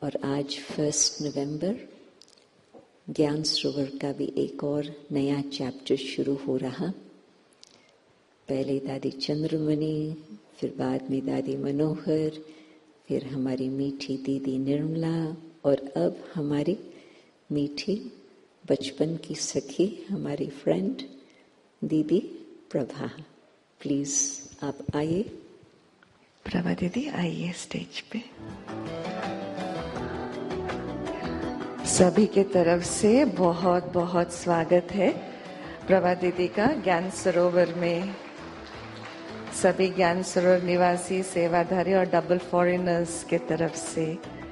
और आज 1 नवंबर ज्ञान सरोवर का भी एक और नया चैप्टर शुरू हो रहा। पहले दादी चंद्रमणि, फिर बाद में दादी मनोहर, फिर हमारी मीठी दीदी निर्मला और अब हमारी मीठी बचपन की सखी, हमारी फ्रेंड दीदी प्रभा। प्लीज आप आइए। प्रभा दीदी आइए स्टेज पे। सभी के तरफ से बहुत बहुत स्वागत है प्रभा दीदी का ज्ञान सरोवर में। सभी ज्ञान सरोवर निवासी, सेवाधारी और डबल फॉरेनर्स के तरफ से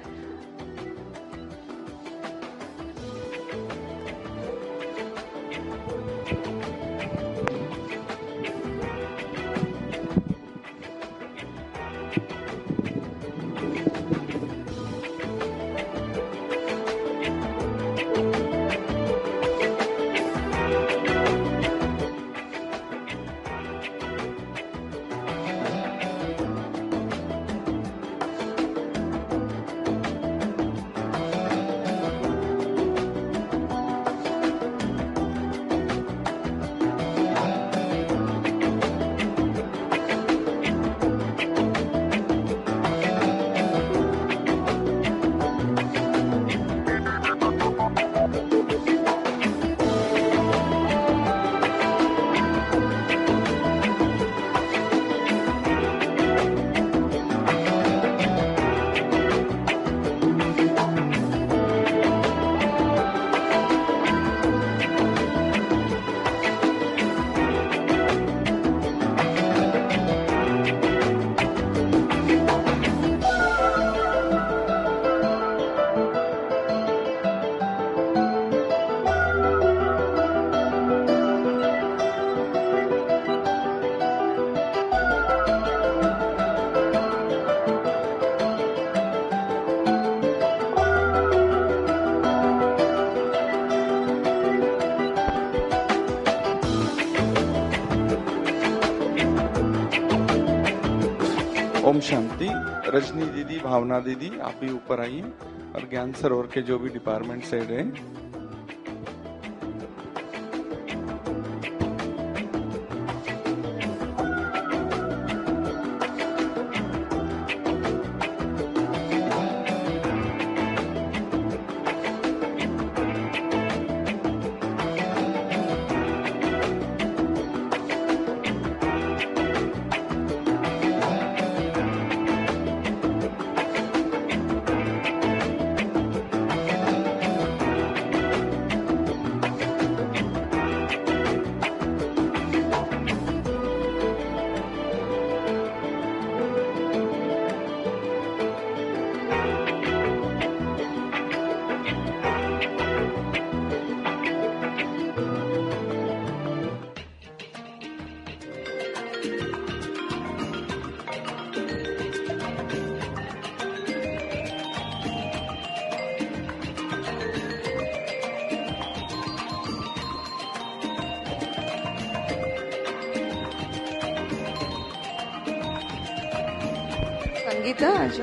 ओम शांति। रजनी दीदी, भावना दीदी, आप भी ऊपर आइए और ज्ञान सरोवर के जो भी डिपार्टमेंट से हैं संगीता आजो।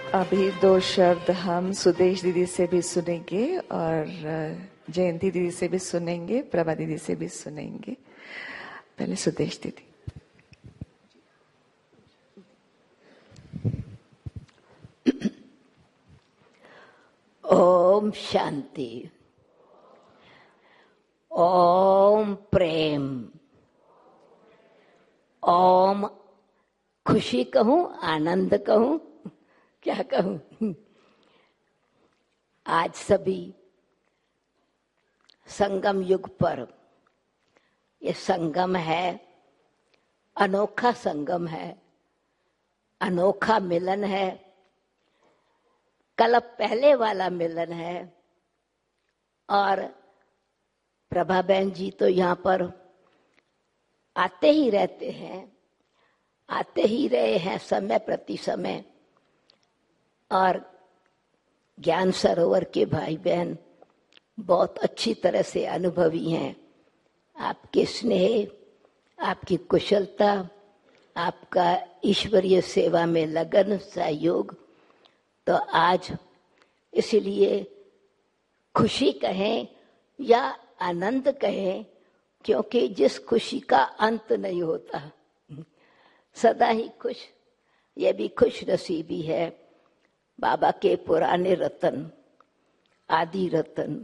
अभी 2 शब्द हम सुदेश दीदी से भी सुनेंगे और जयंती दीदी से भी सुनेंगे, प्रभा दीदी से भी सुनेंगे। पहले सुदेश दीदी। ओम शांति, ओम प्रेम, ओम खुशी कहूं, आनंद कहूं, क्या कहूं। आज सभी संगम युग पर, ये संगम है, अनोखा संगम है, अनोखा मिलन है। कल पहले वाला मिलन है और प्रभा बहन जी तो यहाँ पर आते ही रहते हैं, आते ही रहे हैं समय प्रति समय। और ज्ञान सरोवर के भाई बहन बहुत अच्छी तरह से अनुभवी हैं। आपके स्नेह, आपकी कुशलता, आपका ईश्वरीय सेवा में लगन, सहयोग, तो आज इसलिए खुशी कहें या आनंद कहें, क्योंकि जिस खुशी का अंत नहीं होता, सदा ही खुश, ये भी खुश नसीबी है। बाबा के पुराने रतन, आदि रतन,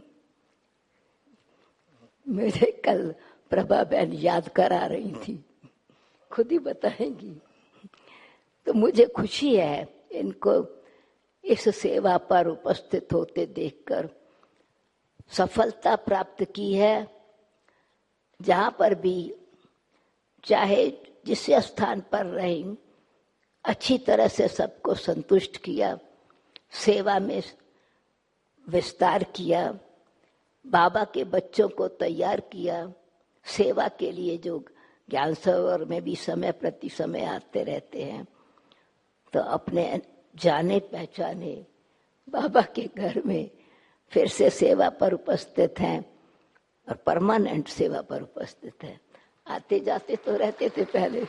मेरे कल प्रभा बहन याद करा रही थी, खुद ही बताएंगी। तो मुझे खुशी है इनको इस सेवा पर उपस्थित होते देखकर। सफलता प्राप्त की है, जहां पर भी चाहे जिस स्थान पर रहें, अच्छी तरह से सबको संतुष्ट किया, सेवा में विस्तार किया, बाबा के बच्चों को तैयार किया सेवा के लिए, जो ज्ञान सरोवर में भी समय प्रति समय आते रहते हैं। तो अपने जाने पहचाने बाबा के घर में फिर से सेवा पर उपस्थित हैं और परमानेंट सेवा पर उपस्थित हैं। आते जाते तो रहते थे पहले।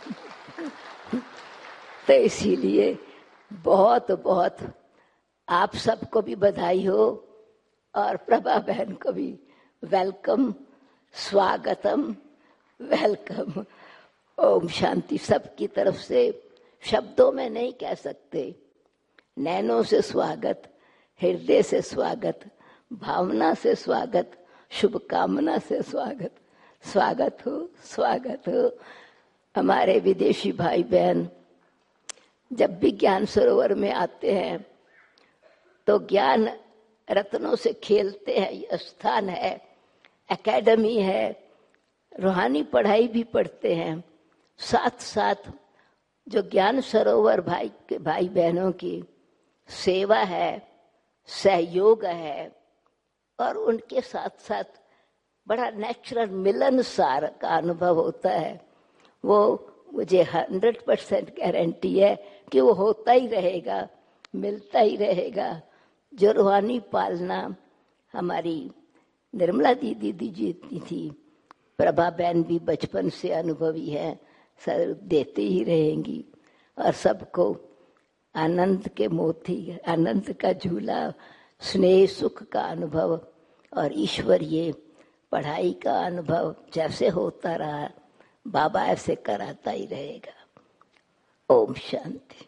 तो इसीलिए बहुत बहुत आप सबको भी बधाई हो और प्रभा बहन को भी वेलकम, स्वागतम, वेलकम। ओम शांति। सबकी तरफ से शब्दों में नहीं कह सकते, नैनों से स्वागत, हृदय से स्वागत, भावना से स्वागत, शुभकामना से स्वागत। स्वागत हो, स्वागत हो। हमारे विदेशी भाई बहन जब भी ज्ञान सरोवर में आते हैं तो ज्ञान रत्नों से खेलते हैं। यह स्थान है, एकेडमी है, रूहानी पढ़ाई भी पढ़ते हैं। साथ साथ जो ज्ञान सरोवर भाई बहनों की सेवा है, सहयोग है, और उनके साथ साथ बड़ा नेचुरल मिलनसार का अनुभव होता है। वो मुझे 100% गारंटी है कि वो होता ही रहेगा, मिलता ही रहेगा। जो रूहानी पालना हमारी निर्मला दीदी जीती थी, प्रभा बहन भी बचपन से अनुभवी है, सर देते ही रहेंगी। और सबको आनंद के मोती, आनंद का झूला, स्नेह सुख का अनुभव और ईश्वरीय पढ़ाई का अनुभव जैसे होता रहा, बाबा ऐसे कराता ही रहेगा। ओम शांति।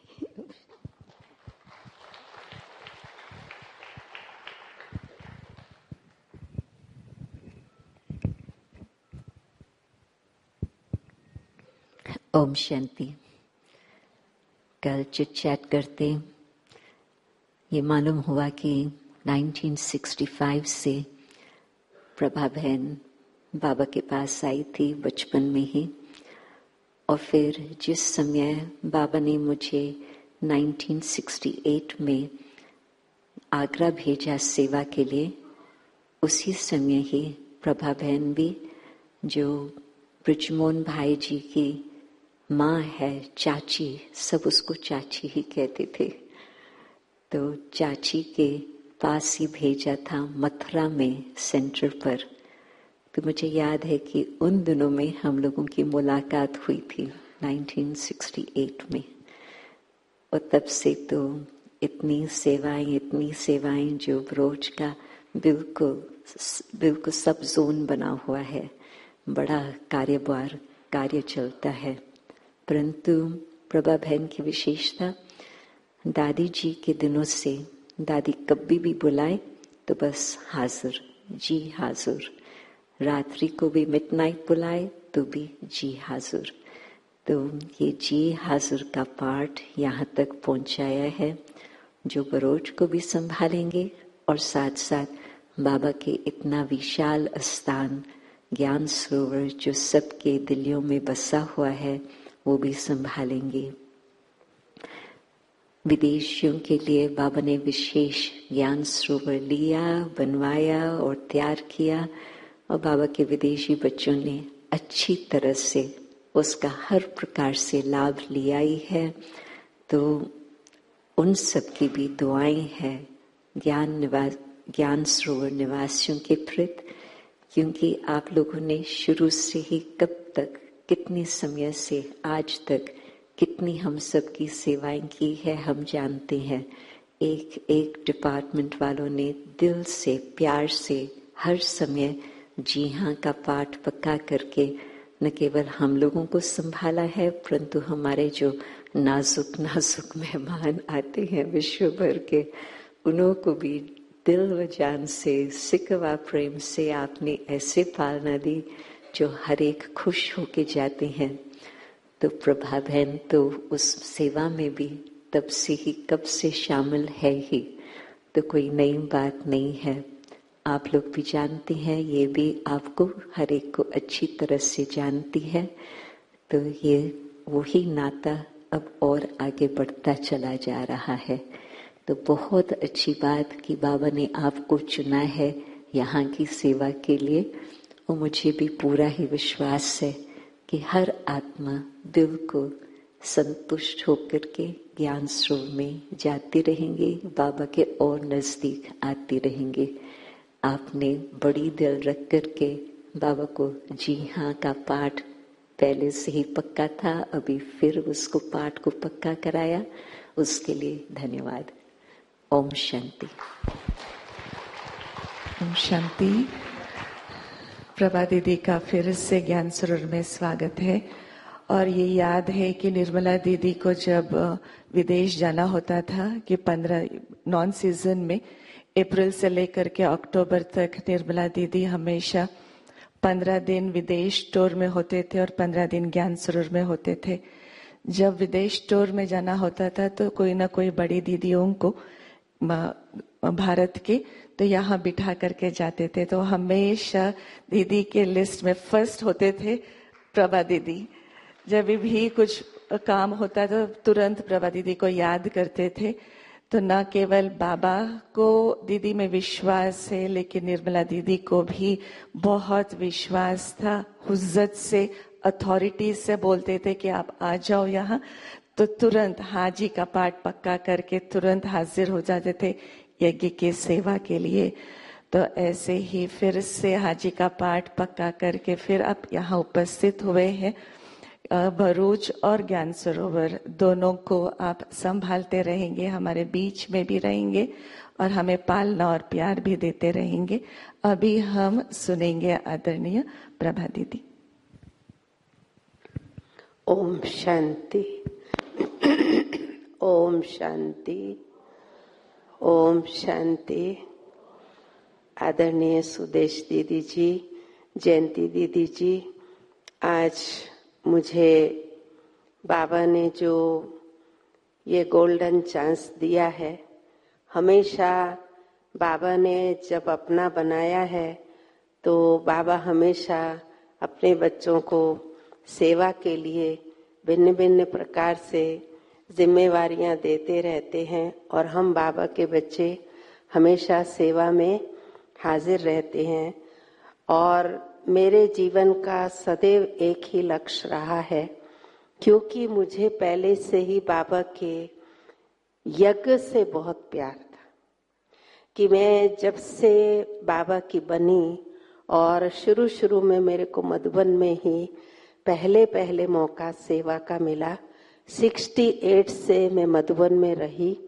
ओम शांति। कल चिट चैट करते ये मालूम हुआ कि 1965 से प्रभा बहन बाबा के पास आई थी बचपन में ही। और फिर जिस समय बाबा ने मुझे 1968 में आगरा भेजा सेवा के लिए, उसी समय ही प्रभा बहन भी, जो ब्रिजमोहन भाई जी की माँ है, चाची, सब उसको चाची ही कहते थे, तो चाची के पास ही भेजा था मथुरा में सेंटर पर। तो मुझे याद है कि उन दिनों में हम लोगों की मुलाकात हुई थी 1968 में। और तब से तो इतनी सेवाएं जो रोज का बिल्कुल सब जोन बना हुआ है, बड़ा कार्य चलता है। परंतु प्रभा बहन की विशेषता, दादी जी के दिनों से दादी कभी भी बुलाए तो बस हाजिर, जी हाजिर। रात्रि को भी मिडनाइट बुलाए तो भी जी हाजिर। तो ये जी हाजिर का पाठ यहाँ तक पहुँचाया है, जो बरोज को भी संभालेंगे और साथ साथ बाबा के इतना विशाल स्थान ज्ञान सरोवर जो सबके दिलों में बसा हुआ है वो भी संभालेंगे। विदेशियों के लिए बाबा ने विशेष ज्ञान सरोवर लिया, बनवाया और तैयार किया, और बाबा के विदेशी बच्चों ने अच्छी तरह से उसका हर प्रकार से लाभ लिया ही है। तो उन सब की भी दुआएं हैं ज्ञान सरोवर निवासियों के प्रति, क्योंकि आप लोगों ने शुरू से ही कब तक, कितने समय से आज तक कितनी हम सब की सेवाएं की है हम जानते हैं। एक डिपार्टमेंट वालों ने दिल से, प्यार से हर समय जी हाँ का पाठ पक्का करके न केवल हम लोगों को संभाला है, परंतु हमारे जो नाजुक मेहमान आते हैं विश्व भर के, उन्हों को भी दिल व जान से, सिकवा प्रेम से आपने ऐसे पालना दी जो हर एक खुश होके जाते हैं। तो प्रभा बहन तो उस सेवा में भी तब से ही, कब से शामिल है ही, तो कोई नई बात नहीं है। आप लोग भी जानते हैं, ये भी आपको हर एक को अच्छी तरह से जानती है। तो ये वही नाता अब और आगे बढ़ता चला जा रहा है। तो बहुत अच्छी बात कि बाबा ने आपको चुना है यहाँ की सेवा के लिए, और मुझे भी पूरा ही विश्वास है कि हर आत्मा दिल को संतुष्ट होकर के ज्ञान स्रोत में जाती रहेंगे, बाबा के और नजदीक आती रहेंगे। आपने बड़ी दिल रख करके बाबा को जी हाँ का पाठ पहले से ही पक्का था, अभी फिर उसको पाठ को पक्का कराया, उसके लिए धन्यवाद। ओम शांति। ओम शांति। प्रभा दीदी का फिर से ज्ञान सरोवर में स्वागत है। और ये याद है कि निर्मला दीदी को जब विदेश जाना होता था कि 15 नॉन सीजन में अप्रैल से लेकर के अक्टूबर तक निर्मला दीदी हमेशा 15 दिन विदेश टूर में होते थे और 15 दिन ज्ञान सरोवर में होते थे। जब विदेश टूर में जाना होता था तो कोई ना कोई बड़ी दीदियों को भारत के तो यहाँ बिठा करके जाते थे। तो हमेशा दीदी के लिस्ट में फर्स्ट होते थे प्रभा दीदी। जब भी कुछ काम होता तो तुरंत प्रभा दीदी को याद करते थे। तो न केवल बाबा को दीदी में विश्वास है, लेकिन निर्मला दीदी को भी बहुत विश्वास था। हुज्जत से, अथॉरिटी से बोलते थे कि आप आ जाओ यहाँ, तो तुरंत हाजी का पाठ पक्का करके तुरंत हाजिर हो जाते थे यज्ञ की सेवा के लिए। तो ऐसे ही फिर से हाजी का पाठ पक्का करके फिर आप यहाँ उपस्थित हुए हैं। भरूच और ज्ञान सरोवर दोनों को आप संभालते रहेंगे, हमारे बीच में भी रहेंगे और हमें पालना और प्यार भी देते रहेंगे। अभी हम सुनेंगे आदरणीय प्रभा दीदी। ओम शांति। ओम शांति। ओम शांति। आदरणीय सुदेश दीदी जी, जयंती दीदी जी, आज मुझे बाबा ने जो ये गोल्डन चांस दिया है, हमेशा बाबा ने जब अपना बनाया है तो बाबा हमेशा अपने बच्चों को सेवा के लिए भिन्न भिन्न प्रकार से जिम्मेवारियां देते रहते हैं और हम बाबा के बच्चे हमेशा सेवा में हाजिर रहते हैं। और मेरे जीवन का सदैव एक ही लक्ष्य रहा है, क्योंकि मुझे पहले से ही बाबा के यज्ञ से बहुत प्यार था कि मैं जब से बाबा की बनी और शुरू में मेरे को मधुबन में ही पहले मौका सेवा का मिला। 68 से मैं मधुबन में रही,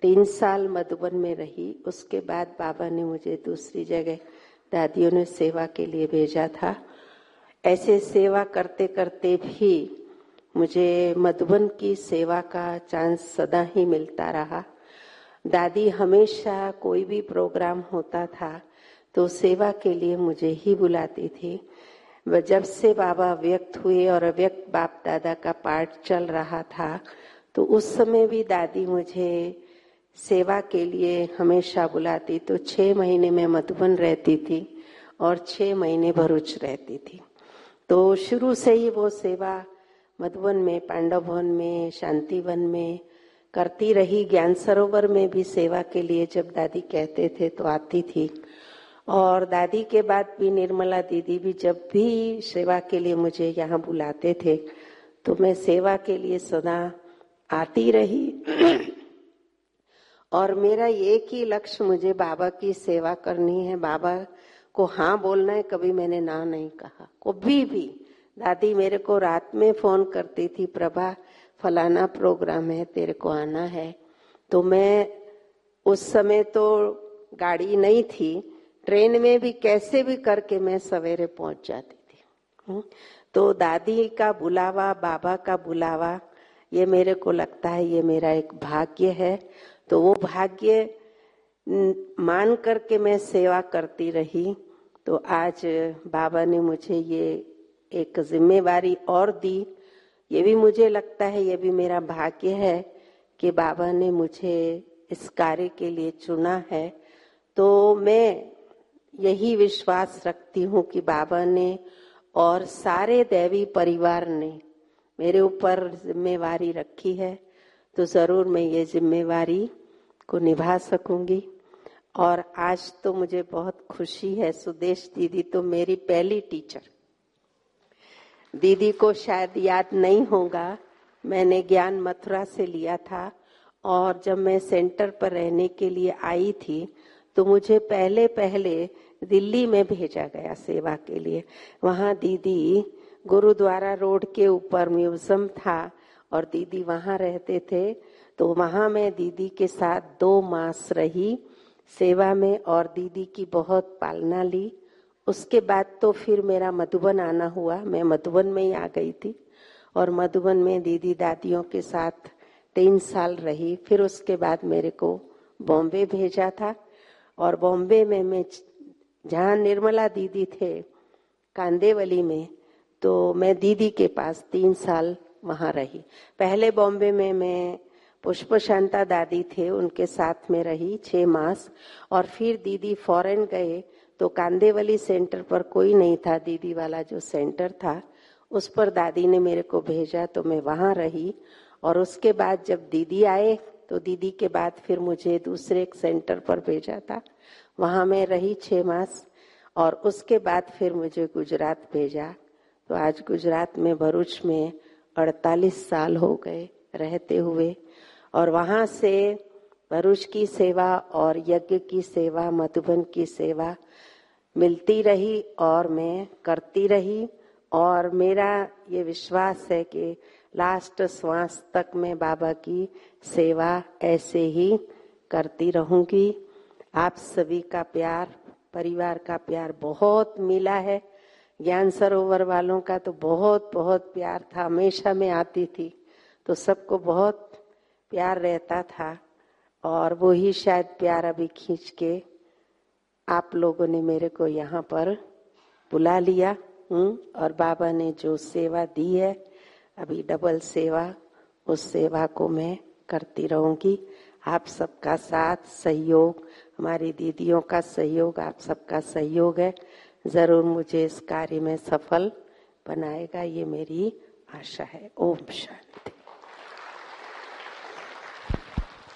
3 साल मधुबन में रही। उसके बाद बाबा ने मुझे दूसरी जगह दादियों ने सेवा के लिए भेजा था। ऐसे सेवा करते करते भी मुझे मधुबन की सेवा का चांस सदा ही मिलता रहा। दादी हमेशा कोई भी प्रोग्राम होता था तो सेवा के लिए मुझे ही बुलाती थी। जब से बाबा व्यक्त हुए और अव्यक्त बाप दादा का पाठ चल रहा था तो उस समय भी दादी मुझे सेवा के लिए हमेशा बुलाती। तो 6 महीने में मधुबन रहती थी और 6 महीने भरूच रहती थी। तो शुरू से ही वो सेवा मधुबन में, पांडव भवन में, शांतिवन में करती रही। ज्ञान सरोवर में भी सेवा के लिए जब दादी कहते थे तो आती थी। और दादी के बाद भी निर्मला दीदी भी जब भी सेवा के लिए मुझे यहाँ बुलाते थे तो मैं सेवा के लिए सदा आती रही। और मेरा एक ही लक्ष्य, मुझे बाबा की सेवा करनी है, बाबा को हाँ बोलना है। कभी मैंने ना नहीं कहा कभी भी। दादी मेरे को रात में फोन करती थी, प्रभा फलाना प्रोग्राम है, तेरे को आना है। तो मैं उस समय तो गाड़ी नहीं थी, ट्रेन में भी कैसे भी करके मैं सवेरे पहुंच जाती थी। तो दादी का बुलावा, बाबा का बुलावा, ये मेरे को लगता है ये मेरा एक भाग्य है। तो वो भाग्य मान करके मैं सेवा करती रही। तो आज बाबा ने मुझे ये एक जिम्मेवारी और दी। ये भी मुझे लगता है ये भी मेरा भाग्य है कि बाबा ने मुझे इस कार्य के लिए चुना है। तो मैं यही विश्वास रखती हूँ कि बाबा ने और सारे दैवी परिवार ने मेरे ऊपर जिम्मेवारी रखी है तो जरूर मैं ये जिम्मेवारी को निभा सकूंगी। और आज तो मुझे बहुत खुशी है, सुदेश दीदी तो मेरी पहली टीचर। दीदी को शायद याद नहीं होगा, मैंने ज्ञान मथुरा से लिया था और जब मैं सेंटर पर रहने के लिए आई थी तो मुझे पहले दिल्ली में भेजा गया सेवा के लिए। वहाँ दीदी गुरुद्वारा रोड के ऊपर म्यूजियम था और दीदी वहाँ रहते थे। तो वहाँ मैं दीदी के साथ 2 मास रही सेवा में और दीदी की बहुत पालना ली। उसके बाद तो फिर मेरा मधुबन आना हुआ, मैं मधुबन में ही आ गई थी और मधुबन में दीदी दादियों के साथ 3 साल रही। फिर उसके बाद मेरे को बॉम्बे भेजा था और बॉम्बे में मैं जहाँ निर्मला दीदी थे कांदेवली में, तो मैं दीदी के पास 3 साल वहाँ रही। पहले बॉम्बे में मैं पुष्प शांता दादी थे, उनके साथ में रही 6 मास और फिर दीदी फॉरेन गए तो कांदेवली सेंटर पर कोई नहीं था। दीदी वाला जो सेंटर था उस पर दादी ने मेरे को भेजा तो मैं वहाँ रही। और उसके बाद जब दीदी आए तो दीदी के बाद फिर मुझे दूसरे एक सेंटर पर भेजा था, वहाँ मैं रही 6 मास और उसके बाद फिर मुझे गुजरात भेजा। तो आज गुजरात में भरूच में 48 साल हो गए रहते हुए और वहाँ से भरूच की सेवा और यज्ञ की सेवा, मधुबन की सेवा मिलती रही और मैं करती रही। और मेरा ये विश्वास है कि लास्ट श्वास तक मैं बाबा की सेवा ऐसे ही करती रहूंगी। आप सभी का प्यार, परिवार का प्यार बहुत मिला है। ज्ञान सरोवर वालों का तो बहुत बहुत प्यार था। हमेशा मैं आती थी तो सबको बहुत प्यार रहता था और वो ही शायद प्यार अभी खींच के आप लोगों ने मेरे को यहाँ पर बुला लिया। और बाबा ने जो सेवा दी है अभी डबल सेवा, उस सेवा को मैं करती रहूंगी। आप सबका साथ सहयोग, हमारी दीदियों का सहयोग, आप सबका सहयोग है, जरूर मुझे इस कार्य में सफल बनाएगा, ये मेरी आशा है। ओम शांति।